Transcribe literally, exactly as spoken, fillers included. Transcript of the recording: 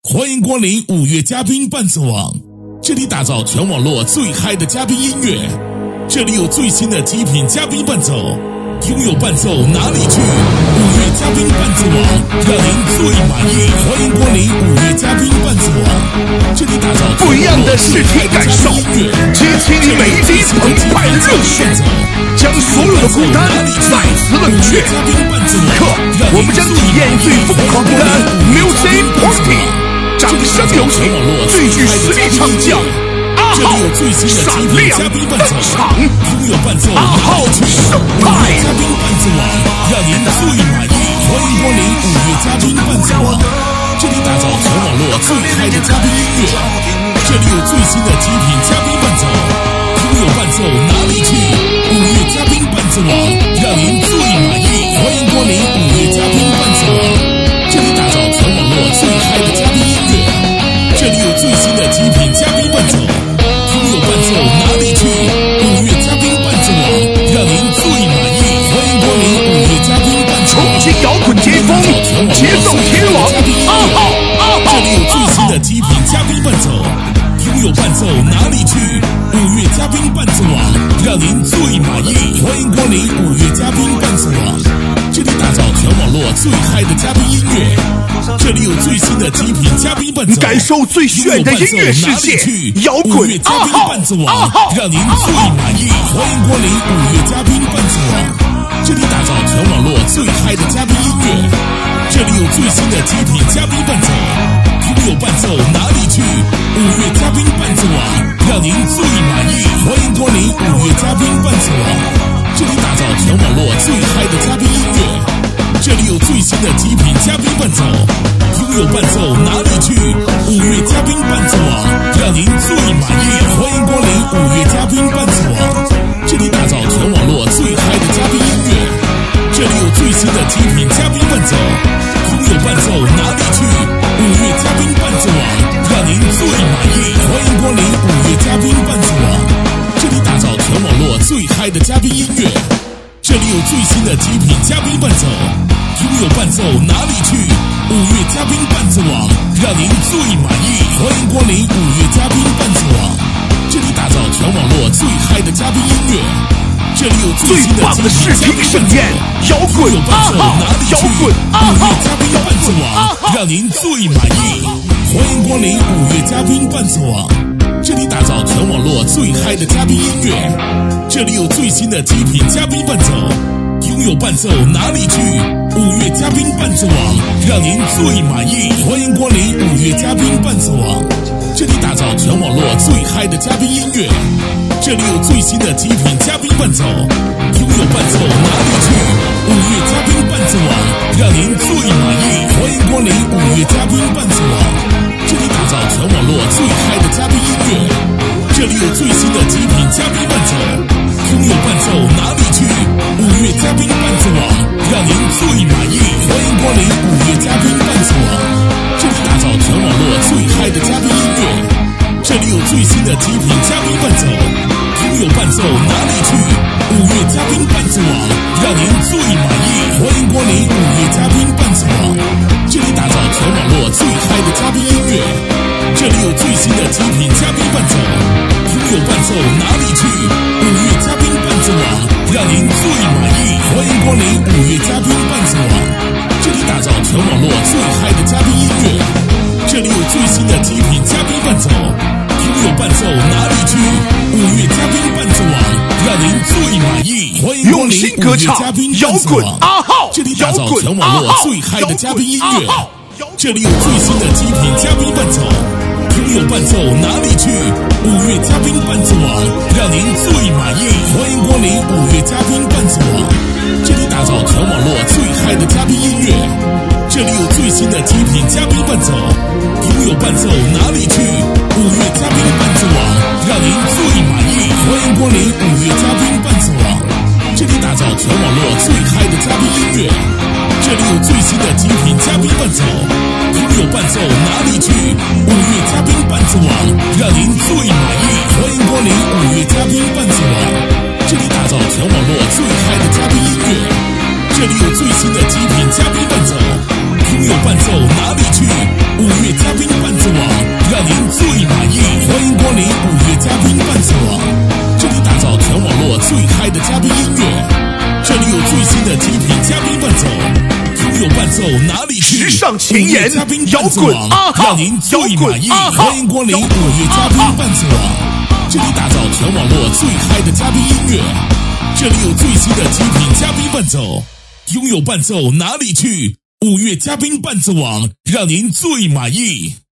欢迎光临五月嘉宾伴奏网，这里打造全网络最嗨的嘉宾音乐，这里有最新的极品嘉宾伴奏，拥有伴奏哪里去？五月嘉宾伴奏网让您最满意。欢迎光临五月嘉宾伴奏网，这里打造不一样的视听感受，激起你每一滴澎湃的热血，将所有的孤单再次冷却。此刻，我们将体验最疯狂的 Music Party， 掌声有请最具实力唱将阿浩闪亮登场，阿浩盛派嘉宾伴奏网让您最满意。欢迎光临五月嘉宾伴奏网，这里打造全网络最嗨的嘉宾音乐，这里有最新的极品嘉宾伴奏，拥有伴奏哪里去？五月嘉宾伴奏网让您最满意。欢迎光临五月嘉宾伴奏网，这里打造全网络最嗨的嘉宾音乐，这里有最新的极品嘉宾伴奏，拥有伴奏哪里去？五月嘉宾伴奏网让您最满意。欢迎光临五月嘉宾伴奏网， 重庆摇滚巅峰，节奏天王阿浩阿浩， 这里有最新的极品嘉宾伴奏，拥有伴奏哪里去？五月嘉宾伴奏网让您最满意。欢迎光临五月嘉宾伴奏网，这里打造全网络最嗨的嘉宾音乐，这里有最新的极品嘉宾伴奏， 感受最炫的音乐世界，摇滚嘉宾伴奏网让您最满意。欢迎光临五月嘉宾伴奏网，这里打造全网络最嗨的嘉宾音乐，这里有最新的极品嘉宾伴奏，拥有伴奏哪里去？五月嘉宾伴奏网让您最满意。欢迎光临五月嘉宾伴奏网，这里打造全网络最嗨的嘉宾音乐，这里有最新的极品嘉宾伴奏，拥有伴奏哪里去？五月嘉宾伴奏网让您最满意。欢迎光临五月嘉宾伴奏网，这里打造全网络最嗨的嘉宾音乐，这里有最新的极品嘉宾伴奏，拥有伴奏哪里去？五月嘉宾伴奏网让您最满意。欢迎光临五月嘉宾伴奏网，这里打造全网络最嗨的嘉宾音乐，这里有最新的极品嘉宾伴奏，拥有伴奏哪里去？五月嘉宾伴奏网让您最满意。欢迎光临五月嘉宾伴奏网，这里打造全网络最嗨的嘉宾音乐，这里有最新的极品嘉宾盛宴，摇滚阿浩，摇滚阿浩， 嘉宾伴奏网让您最满意。欢迎光临五月嘉宾伴奏网，这里打造全网络最嗨的嘉宾音乐，这里有最新的极品嘉宾伴奏，拥有伴奏哪里去？五月嘉宾伴奏网让您最满意。欢迎光临五月嘉宾伴奏网，这里打造全网络最嗨的嘉宾音乐，这里有最新的极品嘉宾伴奏，拥有伴奏哪里去？五月嘉宾伴奏网让您最满意。欢迎光临五月嘉宾伴奏网，这里打造全网络最嗨的嘉宾音乐，这里有最新的极品嘉宾伴奏，拥有伴奏哪里去？五月嘉宾伴奏网让您最满意。欢迎光临五月嘉宾伴奏网，这里打造全网络最嗨的嘉宾音乐，这里有最新的极品嘉宾伴奏，拥有伴奏哪里去？五月嘉宾伴奏网让您最满意。欢迎光临五月嘉宾伴奏网，这里打造全网络最嗨的嘉宾音乐，这里有最新的极品嘉宾伴奏，拥有伴奏哪里去？五月嘉宾伴奏网让您最满意。欢迎光临五月嘉宾伴奏网，这里打造全网络最嗨的嘉宾音乐，这里有最新的极品嘉宾伴奏，拥有伴奏哪里去？五月嘉宾伴奏网让您最满意。欢迎光临五月嘉宾伴奏网，这里打造全网络最嗨的嘉宾音乐，这里有最新的极品嘉宾伴奏，拥有伴奏哪里去？五月嘉宾伴奏网让您最满意。欢迎光临五月嘉宾伴奏网，这里打造全网络最嗨的嘉宾音乐，这里有最新的极品嘉宾伴奏，拥有伴奏哪里去？五月嘉宾伴奏网让您最满意。欢迎光临五月嘉宾伴奏网，这里打造全网络最嗨的嘉宾音乐，这里有最新的极品嘉宾伴奏，拥有伴奏哪里去？五月嘉宾伴奏网让您最满意。欢迎光临五月嘉宾伴奏网，这里打造全网络最嗨的嘉宾音乐，这里有最新的极品嘉宾伴奏，拥有伴奏哪里去？五月嘉宾伴奏网，让您最满意。欢迎光临五月嘉宾伴奏网，这里打造全网络最嗨的嘉宾音乐，这里有最新的极品嘉宾伴奏，拥有伴奏哪里去？ 时尚前沿， 嘉宾摇滚啊哈， 让您最满意。欢迎光临五月嘉宾伴奏网，这里打造全网络最嗨的嘉宾音乐，这里有最新的极品嘉宾伴奏，拥有伴奏哪里去？五月嘉宾伴奏网，让您最满意。